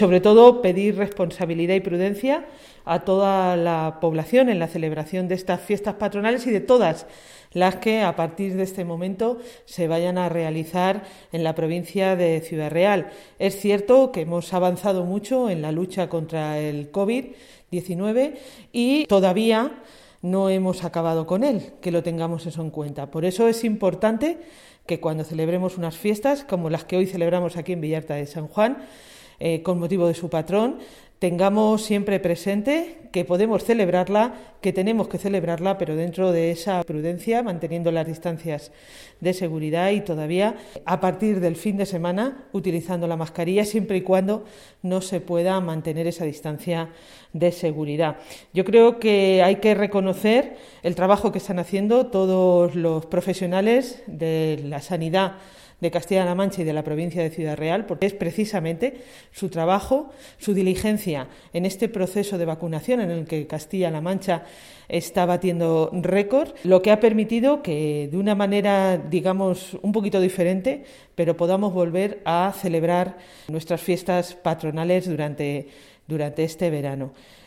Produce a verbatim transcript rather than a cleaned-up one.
Sobre todo, pedir responsabilidad y prudencia a toda la población en la celebración de estas fiestas patronales y de todas las que a partir de este momento se vayan a realizar en la provincia de Ciudad Real. Es cierto que hemos avanzado mucho en la lucha contra el COVID diecinueve y todavía no hemos acabado con él, que lo tengamos eso en cuenta. Por eso es importante que cuando celebremos unas fiestas como las que hoy celebramos aquí en Villarta de San Juan, Eh, con motivo de su patrón, tengamos siempre presente que podemos celebrarla, que tenemos que celebrarla, pero dentro de esa prudencia, manteniendo las distancias de seguridad y todavía a partir del fin de semana utilizando la mascarilla siempre y cuando no se pueda mantener esa distancia de seguridad. Yo creo que hay que reconocer el trabajo que están haciendo todos los profesionales de la sanidad de Castilla-La Mancha y de la provincia de Ciudad Real, porque es precisamente su trabajo, su diligencia en este proceso de vacunación en el que Castilla-La Mancha está batiendo récord, lo que ha permitido que de una manera, digamos, un poquito diferente, pero podamos volver a celebrar nuestras fiestas patronales durante, durante este verano.